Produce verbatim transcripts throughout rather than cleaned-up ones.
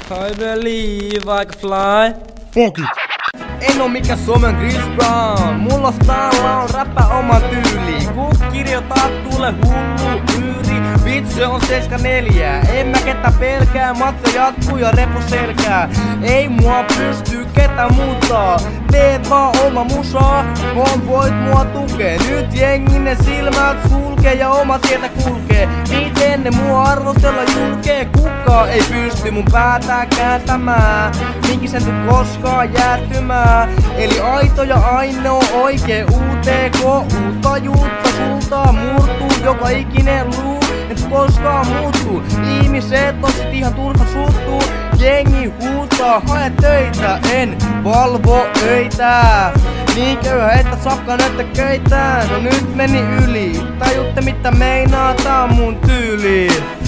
I believe I can fly. Fuck it! En oo mikä Suomen Chris Brown. Mulla stalla on räppä oma tyyli. Kun kirjoittaa tule hullu yyri. Vitsi on seitsemän neljä. En mä ketä pelkää. Matto jatkuu ja repu selkää. Ei mua pysty ketä muuttaa. Tee vaan oma musaa. Vaan voit mua tukee. Nyt jengi ne silmät sulkee ja oma tietä kulkee. Miten ne mua arvostella julkee? Kukaan ei pysty mun päätä kääntämään. Minkin sen tuu koskaan jäätymään. Eli aito ja ainoa oikee U T K. Uutta juutta sulta murtuu joka ikinen luu. Et koskaan muuttuu. Ihmiset on sit ihan turha suuttuu. Jengi huutaa, hae töitä, en valvo öitä. Niin köyhä, että sakka näyttä köitään. No nyt meni yli. Tajutte mitä meinaa, tää on mun tyyli.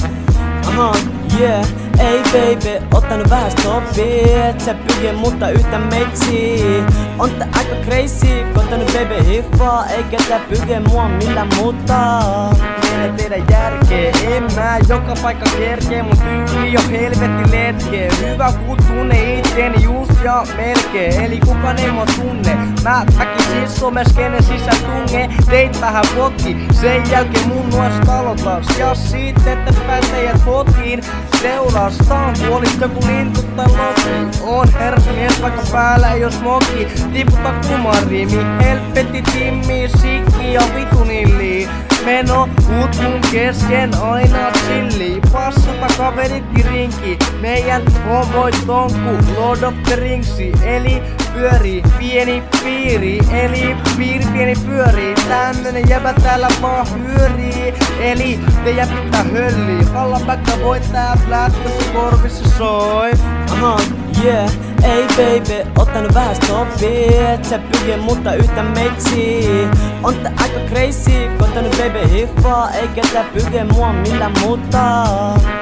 Aha, yeah. Ei baby, ottanut vähän stoppia. Et sä pyge mutta yhtä meitsi. On tää aika crazy, koittanut baby hiffaa. Ei ketä pyge mua millään muuttaa. Mene tehdä järkeä, en mä joka paikka kerkee. Mun tyyli on helvetti letkee. Hyvä kun tunne itteeni just ja melkein. Eli kukaan ei mua tunne. Mä väkisin somes kenen sisään tunge. Teit tähän vloggi, sen jälkeen mun nuosta aloitas. Ja sit ette pääs teidät kotiin seurastaan. Kuolis joku lintu tai loki. On herramies vaikka päällä ei oo smoki. Tiputa kumariimi, helvetti timmi, sikki ja vitunilli. Meno muut mun kesken aina chilli. Passata kaveritkin rinki. Meidän homoit tonkku Lord of the Ringsi. Eli pyörii pieni piiri. Eli piiri pieni pyörii. Tämmönen jäbä täällä vaan hyörii. Eli teijä pitää höllii. Hallapäkkä voittaa lähtössä korvissa soi. Aha, yeah. Ei baby, ottanut vähän stoppia. Et sä pyge mutta yhtä meitsi. On tää aika crazy, koittanut baby hiffaa. Ei ketä pyge mua millään muuttaa.